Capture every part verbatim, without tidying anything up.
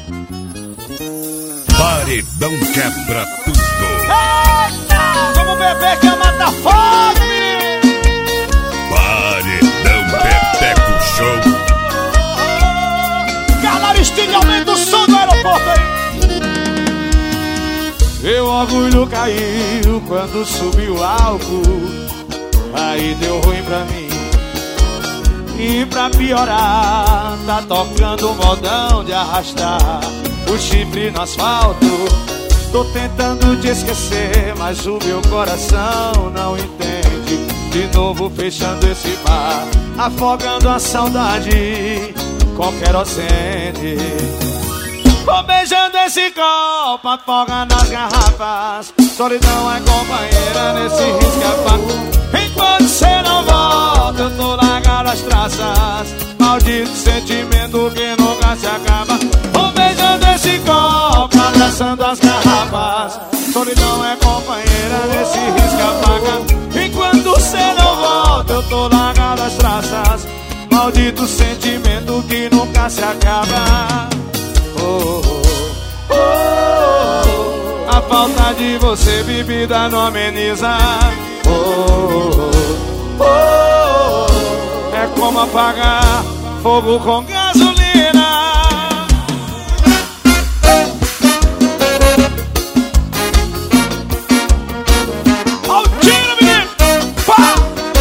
Paredão quebra tudo. Eita! Vamos beber que é mata fome! Paredão Pepeco Show. Galera, Stine, aumenta o som do aeroporto aí. Meu orgulho caiu quando subiu o álcool. Aí deu ruim pra mim. E pra piorar, tá tocando um modão de arrastar o chifre no asfalto. Tô tentando te esquecer, mas o meu coração não entende. De novo fechando esse bar, afogando a saudade com querosene. Vou beijando esse copo, afoga nas garrafas. Solidão é companheira nesse risca-faca. Enquanto cê não volta, eu tô largado as traças. Maldito sentimento que nunca se acaba. Vou beijando esse copo, abraçando as garrafas. Solidão é companheira nesse risca-faca. Enquanto cê não volta, eu tô largado as traças. Maldito sentimento que nunca se acaba. Oh, oh, oh, oh. A falta de você bebida não ameniza. Oh, oh, oh, oh. É como apagar fogo com gasolina. Ó o tiro, menino! Pá!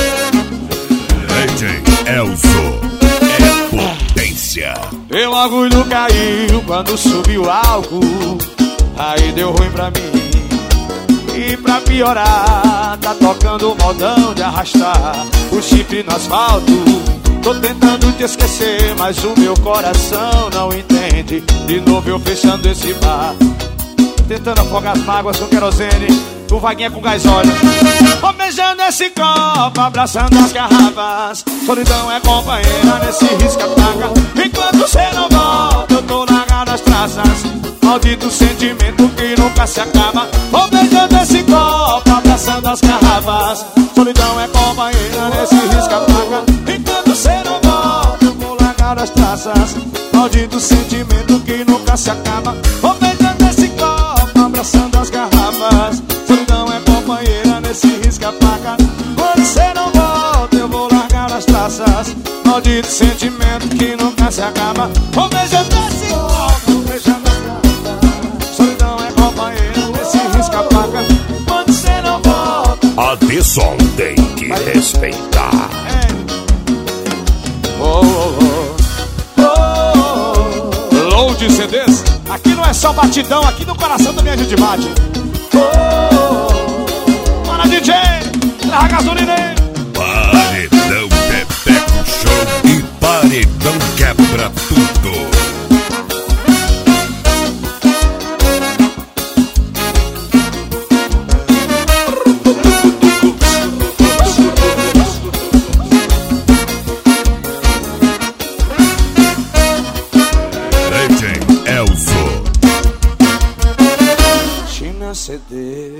D J Elzo é potência. Meu orgulho caiu quando subiu o álcool. Aí deu ruim pra mim. E pra piorar, tá tocando um modão de arrastar o chifre no asfalto. Tô tentando te esquecer, mas o meu coração não entende. De novo eu fechando esse bar, tentando afogar as mágoas com querosene. O vaguinha com gás óleo. Vou beijando esse copo, abraçando as garrafas. Solidão é companheira nesse risca-faca. Enquanto cê não volta, eu tô largado as traças. Maldito sentimento que nunca se acaba. Vou beijando esse copo, abraçando as garrafas. Solidão é companheira nesse risca-faca. Enquanto cê não volta, eu vou largar as traças. Maldito sentimento que nunca se acaba. Vou beijando esse copo, abraçando as garrafas. Solidão é companheira nesse risca-faca. Quando cê não volta, eu vou largar as traças. Maldito sentimento que nunca se acaba. Vou beijando esse copo, beijando as garrafas. Solidão é companheira nesse risca-faca. Quando cê não volta, A D-Som tem que respeitar. é. Oh, oh, oh. Oh, oh. Load C Ds. Aqui não é só batidão, aqui no coração também a gente bate. Oh, oh, oh. Bora, D J, traz a gasolina aí. Paredão Pepeco Show e Paredão quebra tudo. D J Elzo. China C D.